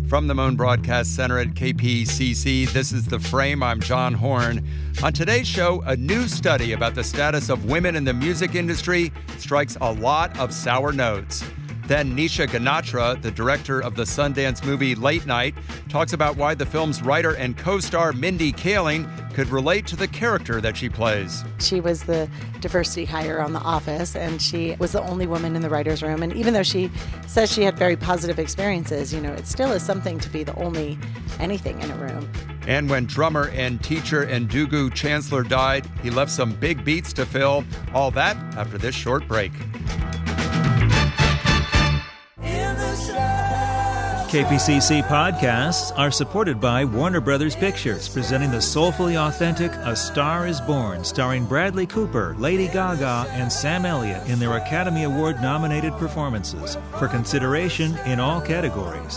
From the Moan Broadcast Center at KPCC, this is The Frame. I'm John Horn. On today's show, a new study about the status of women in the music industry strikes a lot of sour notes. Then Nisha Ganatra, the director of the Sundance movie Late Night, talks about why the film's writer and co-star Mindy Kaling could relate to the character that she plays. She was the diversity hire on The Office, and she was the only woman in the writer's room. And even though she says she had very positive experiences, it still is something to be the only anything in a room. And when drummer and teacher Ndugu Chancellor died, he left some big beats to fill. All that after this short break. KPCC podcasts are supported by Warner Brothers Pictures, presenting the soulfully authentic A Star is Born, starring Bradley Cooper, Lady Gaga, and Sam Elliott in their Academy Award-nominated performances, for consideration in all categories.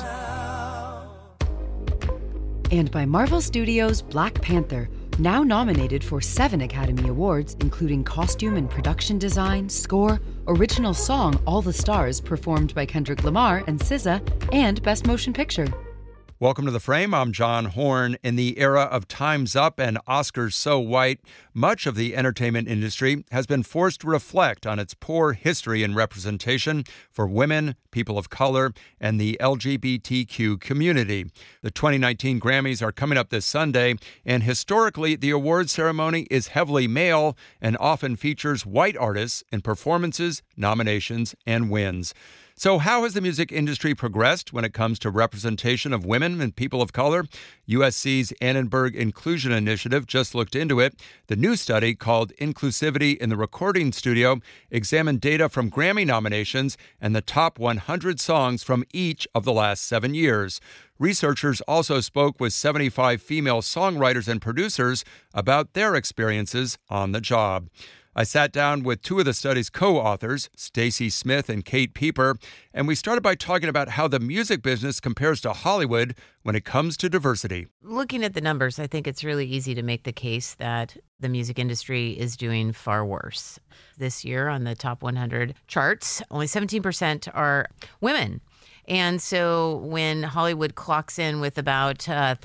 And by Marvel Studios' Black Panther, now nominated for 7 Academy Awards, including Costume and Production Design, Score, Original Song, All the Stars, performed by Kendrick Lamar and SZA, and Best Motion Picture. Welcome to The Frame. I'm John Horn. In the era of Time's Up and Oscars So White, much of the entertainment industry has been forced to reflect on its poor history and representation for women, people of color, and the LGBTQ community. The 2019 Grammys are coming up this Sunday, and historically, the awards ceremony is heavily male and often features white artists in performances, nominations, and wins. So how has the music industry progressed when it comes to representation of women and people of color? USC's Annenberg Inclusion Initiative just looked into it. The new study, called Inclusivity in the Recording Studio, examined data from Grammy nominations and the top 100 songs from each of the last 7 years. Researchers also spoke with 75 female songwriters and producers about their experiences on the job. I sat down with 2 of the study's co-authors, Stacy Smith and Kate Pieper, and we started by talking about how the music business compares to Hollywood when it comes to diversity. Looking at the numbers, I think it's really easy to make the case that the music industry is doing far worse. This year on the top 100 charts, only 17% are women. And so when Hollywood clocks in with about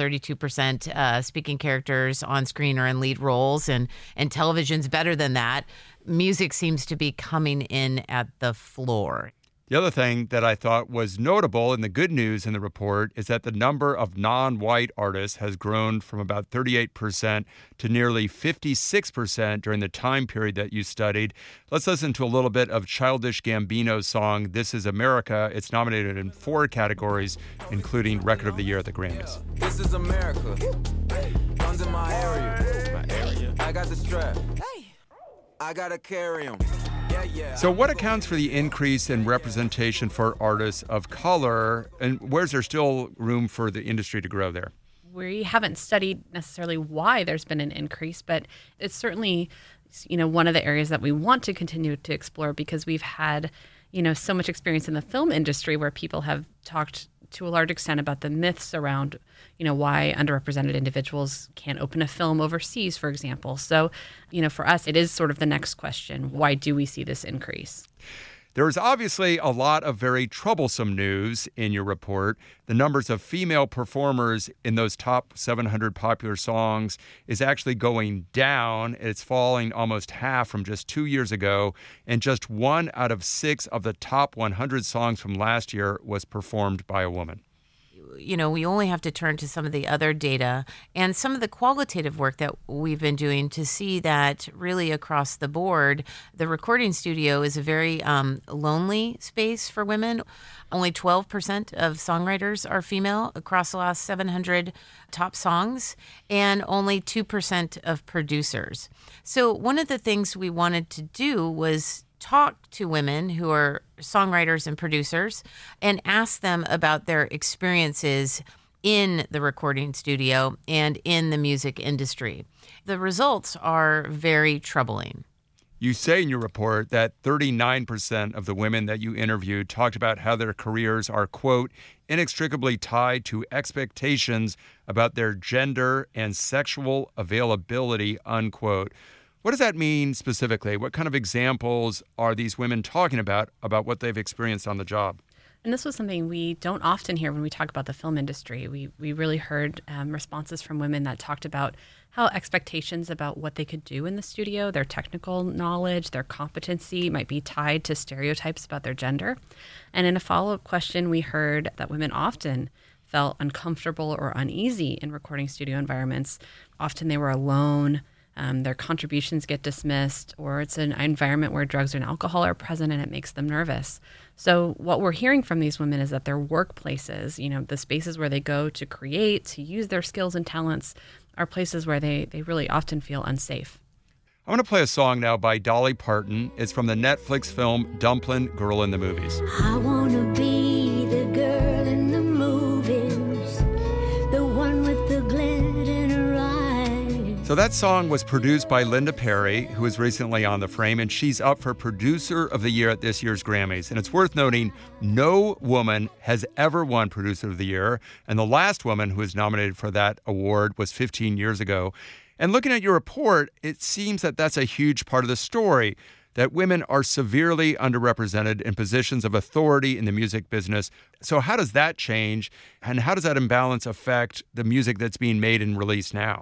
32% speaking characters on screen or in lead roles, and television's better than that, music seems to be coming in at the floor. The other thing that I thought was notable in the good news in the report is that the number of non-white artists has grown from about 38% to nearly 56% during the time period that you studied. Let's listen to a little bit of Childish Gambino's song, This Is America. It's nominated in 4 categories, including Record of the Year at the Grammys. This is America. Guns in my area. I got the strap. I gotta carry 'em. So what accounts for the increase in representation for artists of color, and where's there still room for the industry to grow there? We haven't studied necessarily why there's been an increase, but it's certainly, one of the areas that we want to continue to explore, because we've had, so much experience in the film industry where people have talked to a large extent about the myths around, why underrepresented individuals can't open a film overseas, for example. So, for us, it is sort of the next question. Why do we see this increase? There is obviously a lot of very troublesome news in your report. The numbers of female performers in those top 700 popular songs is actually going down. It's falling almost half from just 2 years ago, and just 1 out of 6 of the top 100 songs from last year was performed by a woman. We only have to turn to some of the other data and some of the qualitative work that we've been doing to see that really across the board, the recording studio is a very lonely space for women. Only 12% of songwriters are female across the last 700 top songs, and only 2% of producers. So one of the things we wanted to do was talk to women who are songwriters and producers and ask them about their experiences in the recording studio and in the music industry. The results are very troubling. You say in your report that 39% of the women that you interviewed talked about how their careers are, quote, inextricably tied to expectations about their gender and sexual availability, unquote. What does that mean specifically? What kind of examples are these women talking about what they've experienced on the job? And this was something we don't often hear when we talk about the film industry. We really heard responses from women that talked about how expectations about what they could do in the studio, their technical knowledge, their competency might be tied to stereotypes about their gender. And in a follow-up question, we heard that women often felt uncomfortable or uneasy in recording studio environments. Often they were alone. Their contributions get dismissed, or it's an environment where drugs and alcohol are present and it makes them nervous. So what we're hearing from these women is that their workplaces, the spaces where they go to create, to use their skills and talents, are places where they really often feel unsafe. I'm going to play a song now by Dolly Parton. It's from the Netflix film Dumplin' Girl in the Movies. I want to be the girl in the movies, the one with the glint in her eyes. So that song was produced by Linda Perry, who was recently on The Frame, and she's up for Producer of the Year at this year's Grammys. And it's worth noting, no woman has ever won Producer of the Year, and the last woman who was nominated for that award was 15 years ago. And looking at your report, it seems that that's a huge part of the story, that women are severely underrepresented in positions of authority in the music business. So how does that change, and how does that imbalance affect the music that's being made and released now?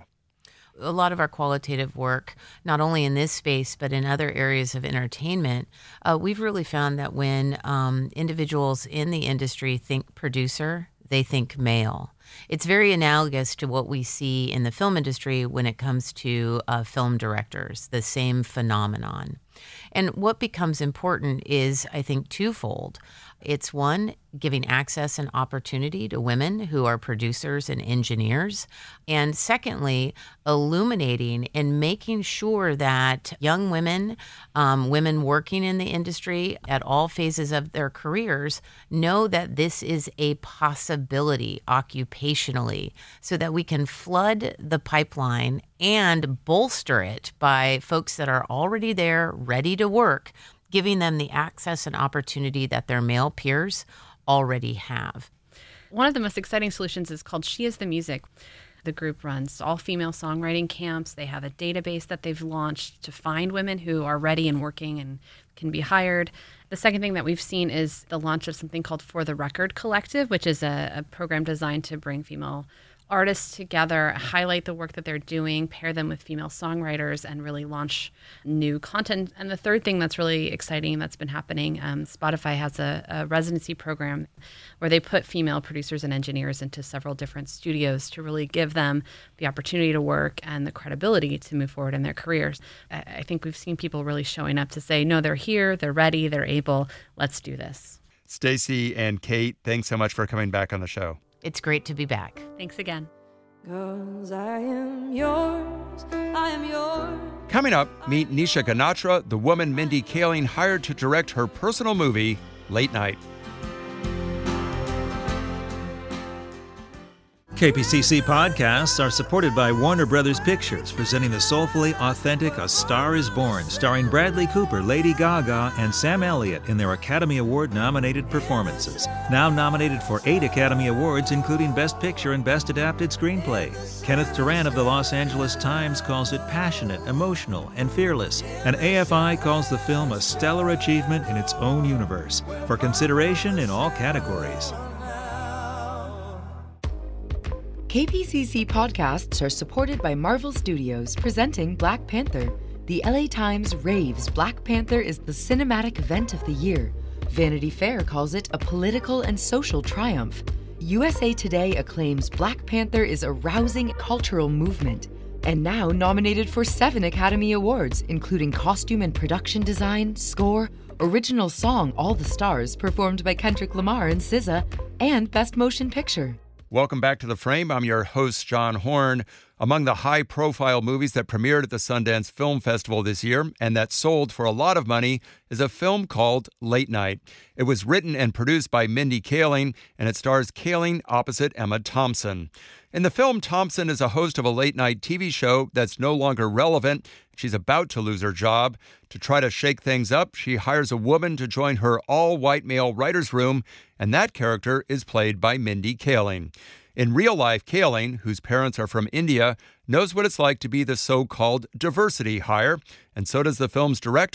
A lot of our qualitative work, not only in this space, but in other areas of entertainment, we've really found that when individuals in the industry think producer, they think male. It's very analogous to what we see in the film industry when it comes to film directors, the same phenomenon. And what becomes important is, I think, twofold. It's one, giving access and opportunity to women who are producers and engineers. And secondly, illuminating and making sure that young women, women working in the industry at all phases of their careers, know that this is a possibility occupationally, so that we can flood the pipeline and bolster it by folks that are already there, ready to work, giving them the access and opportunity that their male peers already have. One of the most exciting solutions is called She Is the Music. The group runs all-female songwriting camps. They have a database that they've launched to find women who are ready and working and can be hired. The second thing that we've seen is the launch of something called For the Record Collective, which is a program designed to bring female artists together, highlight the work that they're doing, pair them with female songwriters, and really launch new content. And the third thing that's really exciting that's been happening, Spotify has a residency program where they put female producers and engineers into several different studios to really give them the opportunity to work and the credibility to move forward in their careers. I think we've seen people really showing up to say, no, they're here, they're ready, they're able, let's do this. Stacey and Kate, thanks so much for coming back on the show. It's great to be back. Thanks again. 'Cause I am yours, I am yours. Coming up, meet Nisha Ganatra, the woman Mindy Kaling hired to direct her personal movie, Late Night. KPCC podcasts are supported by Warner Brothers Pictures, presenting the soulfully authentic A Star is Born, starring Bradley Cooper, Lady Gaga, and Sam Elliott in their Academy Award-nominated performances. Now nominated for 8 Academy Awards, including Best Picture and Best Adapted Screenplay. Kenneth Turan of the Los Angeles Times calls it passionate, emotional, and fearless. And AFI calls the film a stellar achievement in its own universe, for consideration in all categories. KPCC podcasts are supported by Marvel Studios, presenting Black Panther. The LA Times raves Black Panther is the cinematic event of the year. Vanity Fair calls it a political and social triumph. USA Today acclaims Black Panther is a rousing cultural movement. And now nominated for 7 Academy Awards, including costume and production design, score, original song All the Stars, performed by Kendrick Lamar and SZA, and Best Motion Picture. Welcome back to The Frame. I'm your host, John Horn. Among the high-profile movies that premiered at the Sundance Film Festival this year and that sold for a lot of money is a film called Late Night. It was written and produced by Mindy Kaling, and it stars Kaling opposite Emma Thompson. In the film, Thompson is a host of a late-night TV show that's no longer relevant. She's about to lose her job. To try to shake things up, she hires a woman to join her all-white male writer's room, and that character is played by Mindy Kaling. In real life, Kaling, whose parents are from India, knows what it's like to be the so-called diversity hire, and so does the film's director,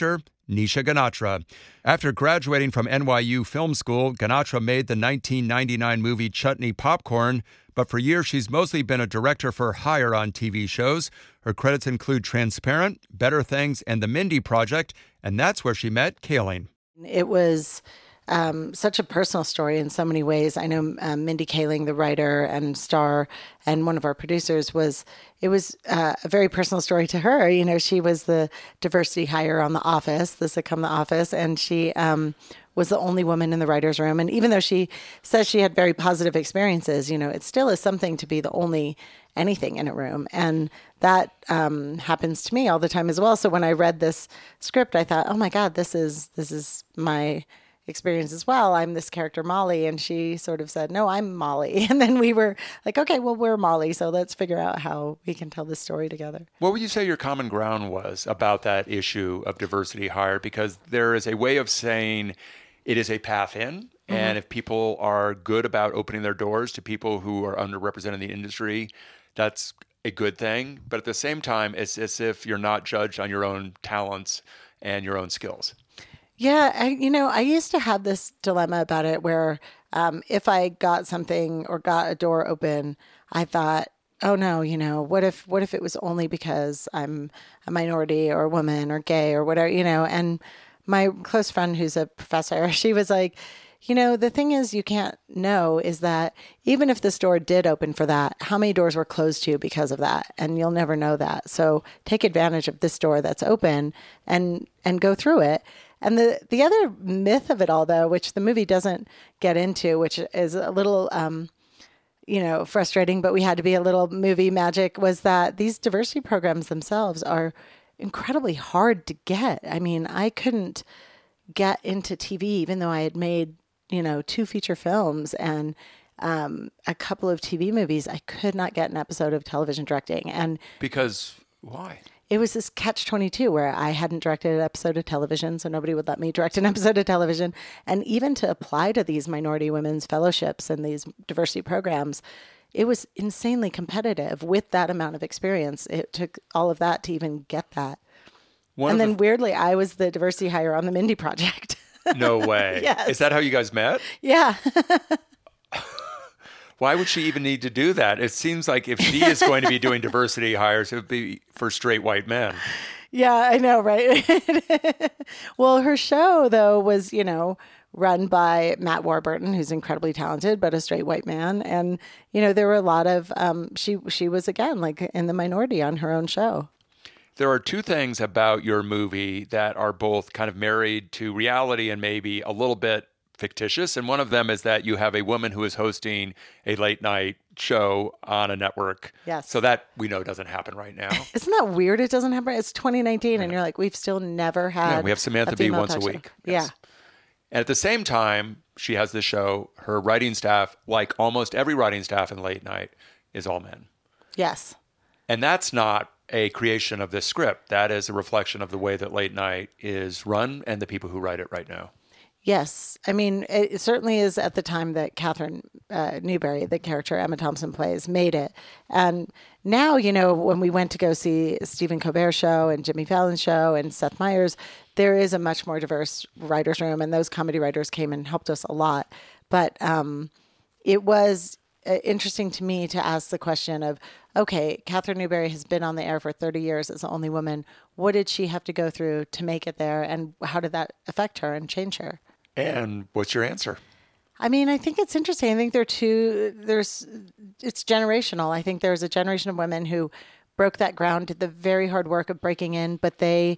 Nisha Ganatra. After graduating from NYU Film School, Ganatra made the 1999 movie Chutney Popcorn, but for years she's mostly been a director for hire on TV shows. Her credits include Transparent, Better Things, and The Mindy Project, and that's where she met Kaling. It was such a personal story in so many ways. I know Mindy Kaling, the writer and star, and one of our producers, it was a very personal story to her. You know, she was the diversity hire on The Office, the sitcom The Office, and she was the only woman in the writer's room. And even though she says she had very positive experiences, you know, it still is something to be the only anything in a room. And that happens to me all the time as well. So when I read this script, I thought, oh my God, this is my experience as well. I'm this character Molly, and she sort of said, no, I'm Molly. And then we were like, okay, well, we're Molly, so let's figure out how we can tell this story together. What would you say your common ground was about that issue of diversity hire? Because there is a way of saying it is a path in, and if people are good about opening their doors to people who are underrepresented in the industry, that's a good thing. But at the same time, it's as if you're not judged on your own talents and your own skills. Yeah, I used to have this dilemma about it where if I got something or got a door open, I thought, oh no, what if it was only because I'm a minority or a woman or gay or whatever, and my close friend who's a professor, she was like, the thing is you can't know is that even if this door did open for that, how many doors were closed to you because of that? And you'll never know that. So take advantage of this door that's open and go through it. And the other myth of it all, though, which the movie doesn't get into, which is a little, frustrating, but we had to be a little movie magic, was that these diversity programs themselves are incredibly hard to get. I mean, I couldn't get into TV, even though I had made, 2 feature films and a couple of TV movies. I could not get an episode of television directing. And because why? It was this catch-22 where I hadn't directed an episode of television, so nobody would let me direct an episode of television. And even to apply to these minority women's fellowships and these diversity programs, it was insanely competitive with that amount of experience. It took all of that to even get that. Then weirdly, I was the diversity hire on the Mindy Project. No way. Yes. Is that how you guys met? Yeah. Why would she even need to do that? It seems like if she is going to be doing diversity hires, it would be for straight white men. Yeah, I know, right? Well, her show, though, was, run by Matt Warburton, who's incredibly talented, but a straight white man. And, there were a lot of, she was, again, like in the minority on her own show. There are 2 things about your movie that are both kind of married to reality and maybe a little bit fictitious. And one of them is that you have a woman who is hosting a late night show on a network. Yes. So that we know doesn't happen right now. Isn't that weird? It doesn't happen. It's 2019 and you're like, we've still never had. Yeah, we have Samantha Bee once a week. Yes. Yeah. And at the same time, she has this show. Her writing staff, like almost every writing staff in late night, is all men. Yes. And that's not a creation of this script. That is a reflection of the way that late night is run and the people who write it right now. Yes. I mean, it certainly is at the time that Catherine Newberry, the character Emma Thompson plays, made it. And now, when we went to go see Stephen Colbert's show and Jimmy Fallon's show and Seth Meyers, there is a much more diverse writer's room, and those comedy writers came and helped us a lot. But it was interesting to me to ask the question of, okay, Catherine Newberry has been on the air for 30 years as the only woman. What did she have to go through to make it there, and how did that affect her and change her? And what's your answer? I mean, I think it's interesting. I think it's generational. I think there's a generation of women who broke that ground, did the very hard work of breaking in, but they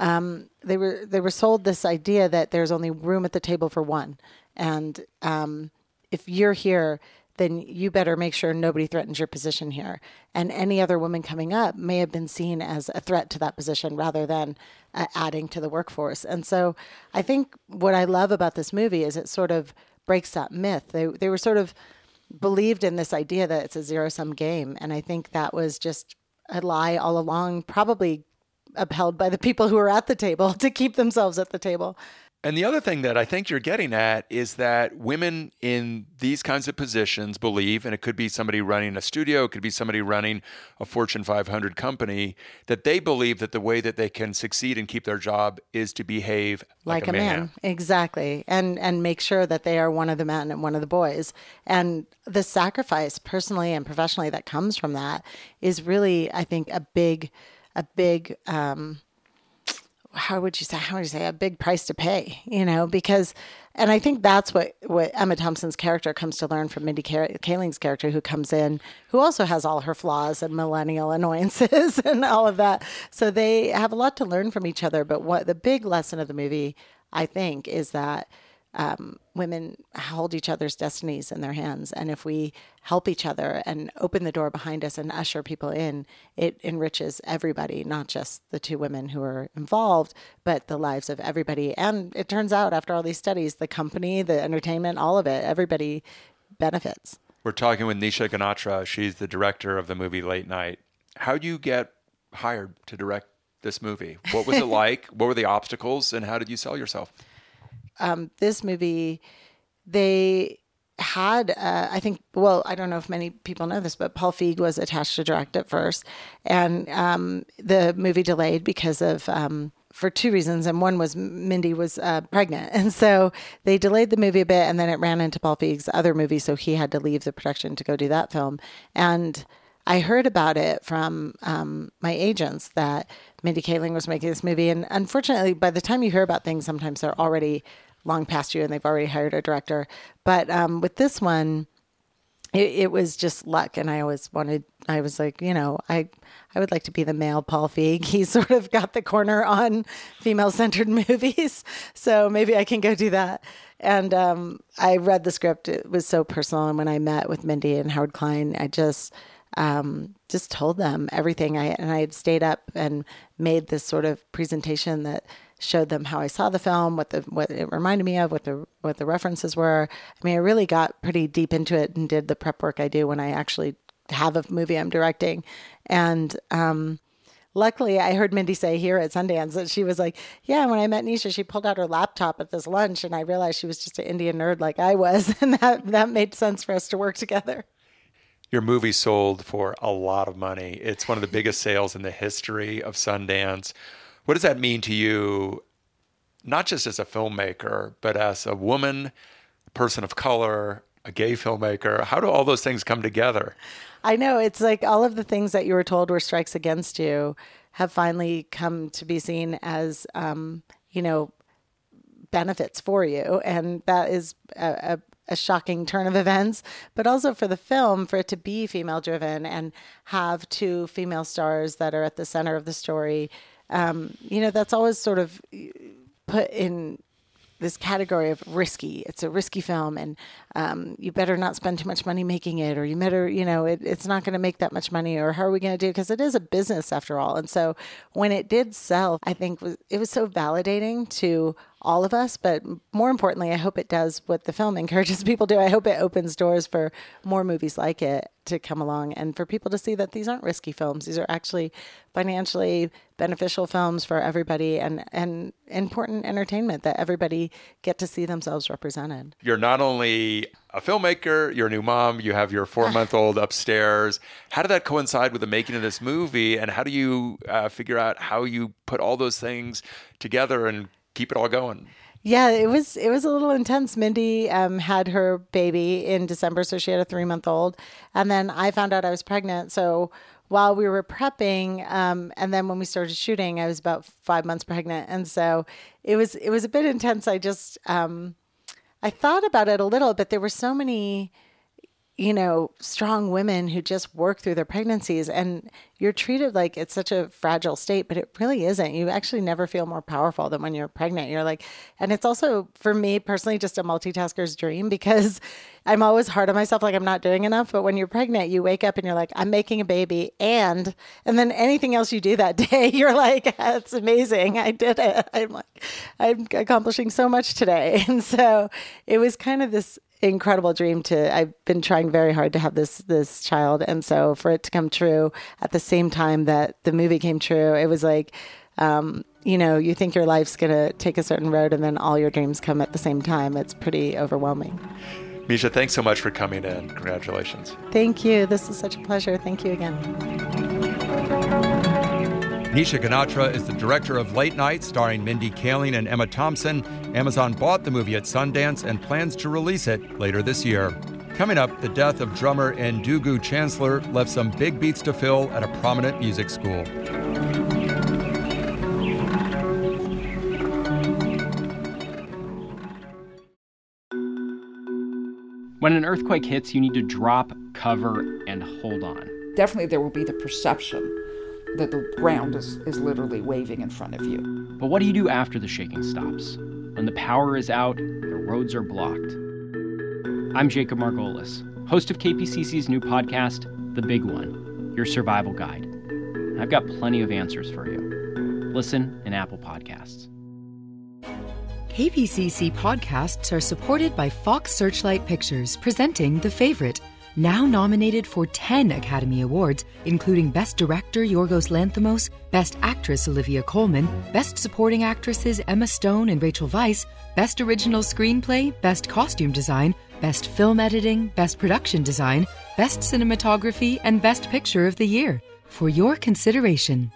were sold this idea that there's only room at the table for one. And if you're here, then you better make sure nobody threatens your position here. And any other woman coming up may have been seen as a threat to that position rather than adding to the workforce. And so I think what I love about this movie is it sort of breaks that myth. They were sort of believed in this idea that it's a zero-sum game. And I think that was just a lie all along, probably upheld by the people who were at the table to keep themselves at the table. And the other thing that I think you're getting at is that women in these kinds of positions believe, and it could be somebody running a studio, it could be somebody running a Fortune 500 company, that they believe that the way that they can succeed and keep their job is to behave like a man. Exactly. And make sure that they are one of the men and one of the boys. And the sacrifice personally and professionally that comes from that is really, I think, a big how would you say a big price to pay, because, and I think that's what Emma Thompson's character comes to learn from Mindy Kaling's character, who comes in, who also has all her flaws and millennial annoyances and all of that. So they have a lot to learn from each other. But what the big lesson of the movie, I think, is that women hold each other's destinies in their hands. And if we help each other and open the door behind us and usher people in, it enriches everybody, not just the two women who are involved, but the lives of everybody. And it turns out, after all these studies, the company, the entertainment, all of it, everybody benefits. We're talking with Nisha Ganatra. She's the director of the movie Late Night. How do you get hired to direct this movie? What was it like? What were the obstacles? And how did you sell yourself? This movie, they had, I think, well, I don't know if many people know this, but Paul Feig was attached to direct at first. And the movie delayed because of, for two reasons. And one was Mindy was pregnant. And so they delayed the movie a bit, and then it ran into Paul Feig's other movie. So he had to leave the production to go do that film. And I heard about it from my agents that Mindy Kaling was making this movie. And unfortunately, by the time you hear about things, sometimes they're already long past you and they've already hired a director. But with this one, it was just luck. And I was like, I would like to be the male Paul Feig. He sort of got the corner on female-centered movies. So maybe I can go do that. And I read the script. It was so personal. And when I met with Mindy and Howard Klein, I just told them everything. I had stayed up and made this sort of presentation that showed them how I saw the film, what it reminded me of, what the references were. I mean, I really got pretty deep into it and did the prep work I do when I actually have a movie I'm directing. And luckily, I heard Mindy say here at Sundance that she was like, yeah, when I met Nisha, she pulled out her laptop at this lunch, and I realized she was just an Indian nerd like I was, and that made sense for us to work together. Your movie sold for a lot of money. It's one of the biggest sales in the history of Sundance. What does that mean to you, not just as a filmmaker, but as a woman, a person of color, a gay filmmaker? How do all those things come together? I know. It's like all of the things that you were told were strikes against you have finally come to be seen as, benefits for you. And that is a shocking turn of events, but also for the film, for it to be female driven and have two female stars that are at the center of the story. That's always sort of put in this category of risky. It's a risky film, and you better not spend too much money making it, or you better, it's not going to make that much money, or how are we going to do it? Because it is a business after all. And so when it did sell, I think it was so validating to all of us, but more importantly, I hope it does what the film encourages people to do. I hope it opens doors for more movies like it to come along, and for people to see that these aren't risky films. These are actually financially beneficial films for everybody, and important entertainment that everybody get to see themselves represented. You're not only a filmmaker, you're a new mom, you have your 4-month-old upstairs. How did that coincide with the making of this movie, and how do you figure out how you put all those things together and keep it all going? Yeah, it was a little intense. Mindy had her baby in December, so she had a 3-month-old. And then I found out I was pregnant. So while we were prepping, and then when we started shooting, I was about 5 months pregnant. And so it was a bit intense. I just, I thought about it a little, but there were so many, strong women who just work through their pregnancies, and you're treated like it's such a fragile state, but it really isn't. You actually never feel more powerful than when you're pregnant. You're like, and it's also for me personally, just a multitasker's dream, because I'm always hard on myself. Like I'm not doing enough, but when you're pregnant, you wake up and you're like, I'm making a baby. And then anything else you do that day, you're like, that's amazing. I did it. I'm accomplishing so much today. And so it was kind of this incredible dream I've been trying very hard to have this child. And so for it to come true at the same time that the movie came true, it was like You think your life's going to take a certain road and then all your dreams come at the same time. It's pretty overwhelming. Misha, thanks so much for coming in. Congratulations. Thank you. This is such a pleasure. Thank you again. Nisha Ganatra is the director of Late Night, starring Mindy Kaling and Emma Thompson. Amazon bought the movie at Sundance and plans to release it later this year. Coming up, the death of drummer Ndugu Chancellor left some big beats to fill at a prominent music school. When an earthquake hits, you need to drop, cover, and hold on. Definitely there will be the perception that the ground is literally waving in front of you. But what do you do after the shaking stops? When the power is out, the roads are blocked. I'm Jacob Margolis, host of KPCC's new podcast, The Big One, Your Survival Guide. I've got plenty of answers for you. Listen in Apple Podcasts. KPCC podcasts are supported by Fox Searchlight Pictures, presenting The Favorite, now nominated for 10 Academy Awards, including Best Director Yorgos Lanthimos, Best Actress Olivia Colman, Best Supporting Actresses Emma Stone and Rachel Weisz, Best Original Screenplay, Best Costume Design, Best Film Editing, Best Production Design, Best Cinematography, and Best Picture of the Year. For your consideration.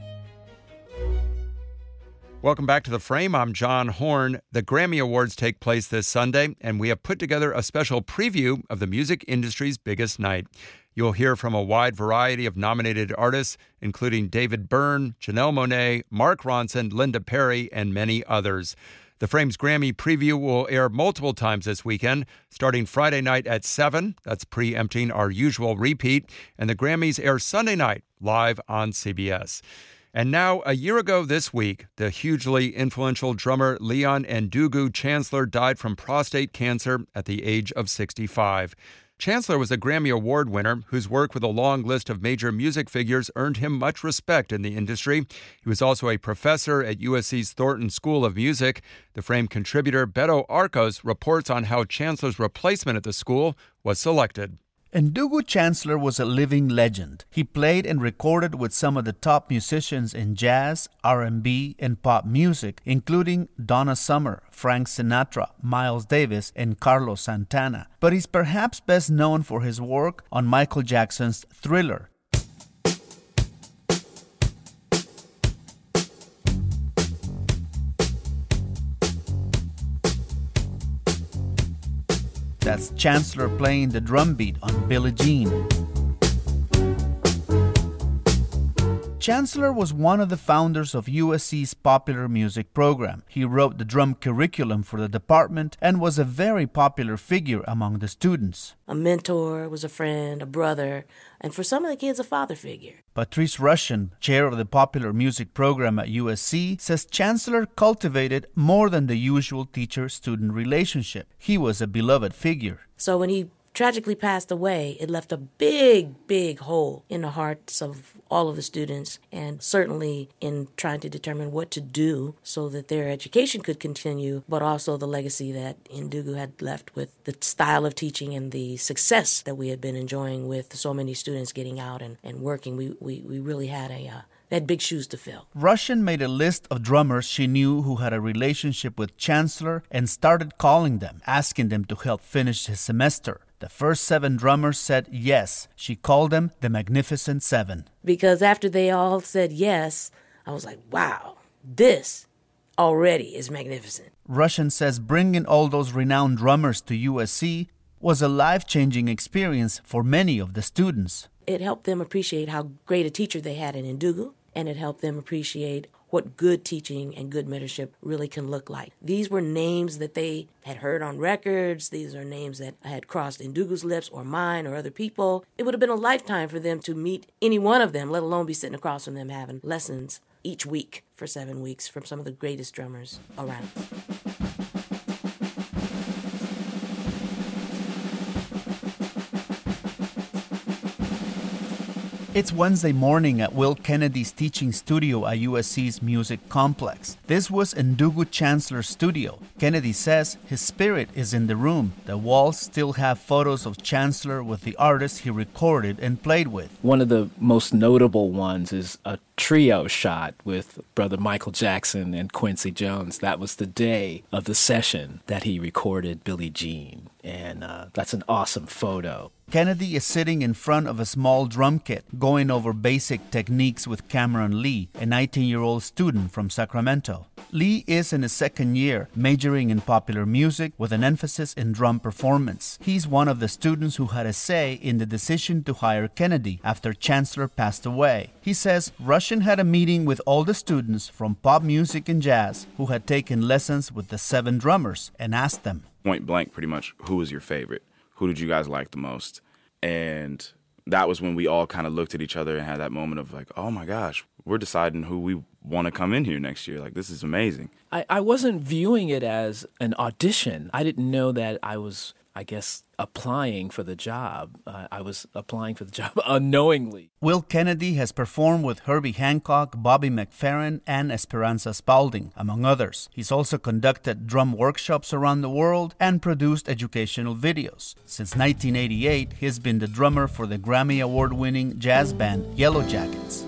Welcome back to The Frame. I'm John Horn. The Grammy Awards take place this Sunday, and we have put together a special preview of the music industry's biggest night. You'll hear from a wide variety of nominated artists, including David Byrne, Janelle Monáe, Mark Ronson, Linda Perry, and many others. The Frame's Grammy preview will air multiple times this weekend, starting Friday night at 7. That's preempting our usual repeat. And the Grammys air Sunday night, live on CBS. And now, a year ago this week, the hugely influential drummer Leon Ndugu Chancellor died from prostate cancer at the age of 65. Chancellor was a Grammy Award winner whose work with a long list of major music figures earned him much respect in the industry. He was also a professor at USC's Thornton School of Music. The Frame contributor Beto Arcos reports on how Chancellor's replacement at the school was selected. Ndugu Chancellor was a living legend. He played and recorded with some of the top musicians in jazz, R&B, and pop music, including Donna Summer, Frank Sinatra, Miles Davis, and Carlos Santana. But he's perhaps best known for his work on Michael Jackson's Thriller. That's Chancellor playing the drum beat on Billie Jean. Chancellor was one of the founders of USC's popular music program. He wrote the drum curriculum for the department and was a very popular figure among the students. A mentor, was a friend, a brother, and for some of the kids, a father figure. Patrice Rushen, chair of the popular music program at USC, says Chancellor cultivated more than the usual teacher-student relationship. He was a beloved figure. So when he tragically passed away, it left a big, big hole in the hearts of all of the students, and certainly in trying to determine what to do so that their education could continue, but also the legacy that Ndugu had left with the style of teaching and the success that we had been enjoying with so many students getting out and working. We really had big shoes to fill. Rushen made a list of drummers she knew who had a relationship with Chancellor and started calling them, asking them to help finish his semester. The first 7 drummers said yes. She called them the Magnificent Seven. Because after they all said yes, I was like, wow, this already is magnificent. Rushen says bringing all those renowned drummers to USC was a life-changing experience for many of the students. It helped them appreciate how great a teacher they had in Ndugu, and it helped them appreciate what good teaching and good mentorship really can look like. These were names that they had heard on records. These are names that had crossed Ndugu's lips or mine or other people. It would have been a lifetime for them to meet any one of them, let alone be sitting across from them having lessons each week for 7 weeks from some of the greatest drummers around. It's Wednesday morning at Will Kennedy's teaching studio at USC's Music Complex. This was Ndugu Chancellor's studio. Kennedy says his spirit is in the room. The walls still have photos of Chancellor with the artists he recorded and played with. One of the most notable ones is a trio shot with Brother Michael Jackson and Quincy Jones. That was the day of the session that he recorded Billie Jean. And that's an awesome photo. Kennedy is sitting in front of a small drum kit, going over basic techniques with Cameron Lee, a 19-year-old student from Sacramento. Lee is in his second year, majoring in popular music with an emphasis in drum performance. He's one of the students who had a say in the decision to hire Kennedy after Chancellor passed away. He says Russian had a meeting with all the students from pop music and jazz who had taken lessons with the 7 drummers and asked them, point blank, pretty much, who was your favorite? Who did you guys like the most? And that was when we all kind of looked at each other and had that moment of like, oh my gosh, we're deciding who we want to come in here next year. Like, this is amazing. I wasn't viewing it as an audition. I didn't know that I was, I guess, applying for the job. I was applying for the job unknowingly. Will Kennedy has performed with Herbie Hancock, Bobby McFerrin, and Esperanza Spalding, among others. He's also conducted drum workshops around the world and produced educational videos. Since 1988, he's been the drummer for the Grammy Award-winning jazz band Yellow Jackets.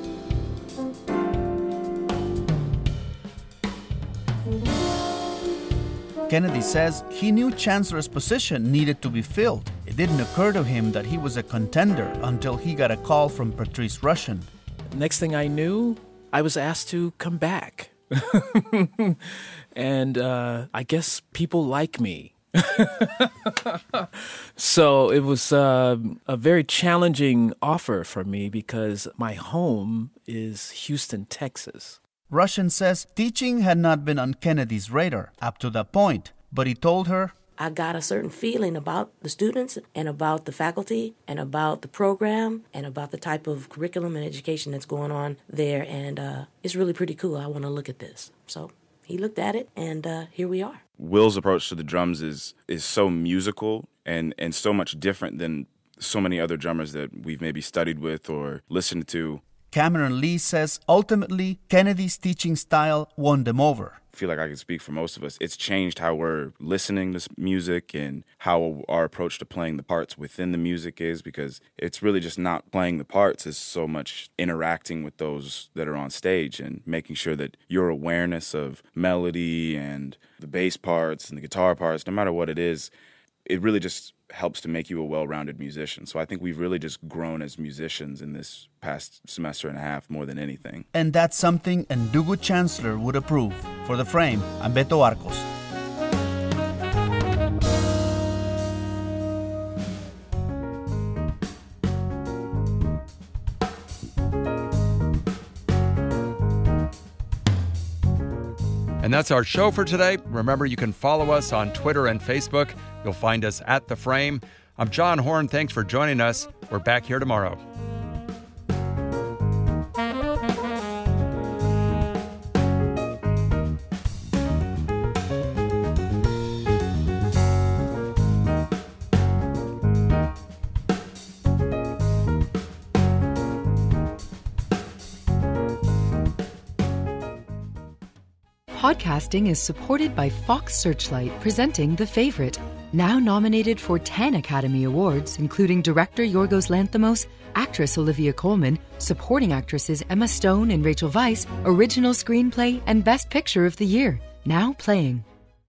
Kennedy says he knew Chancellor's position needed to be filled. It didn't occur to him that he was a contender until he got a call from Patrice Rushen. Next thing I knew, I was asked to come back. And I guess people like me. So it was a very challenging offer for me because my home is Houston, Texas. Rushen says teaching had not been on Kennedy's radar up to that point, but he told her, I got a certain feeling about the students and about the faculty and about the program and about the type of curriculum and education that's going on there, and it's really pretty cool. I want to look at this. So he looked at it, and here we are. Will's approach to the drums is so musical and so much different than so many other drummers that we've maybe studied with or listened to. Cameron Lee says ultimately Kennedy's teaching style won them over. I feel like I can speak for most of us. It's changed how we're listening to music and how our approach to playing the parts within the music is, because it's really just not playing the parts. It's so much interacting with those that are on stage and making sure that your awareness of melody and the bass parts and the guitar parts, no matter what it is, it really just helps to make you a well-rounded musician. So I think we've really just grown as musicians in this past semester and a half more than anything. And that's something Ndugu Chancellor would approve. For The Frame, I'm Beto Arcos. And that's our show for today. Remember, you can follow us on Twitter and Facebook. You'll find us at The Frame. I'm John Horn. Thanks for joining us. We're back here tomorrow. Podcasting is supported by Fox Searchlight, presenting The Favorite. Now nominated for 10 Academy Awards, including director Yorgos Lanthimos, actress Olivia Colman, supporting actresses Emma Stone and Rachel Weisz, original screenplay, and Best Picture of the Year. Now playing.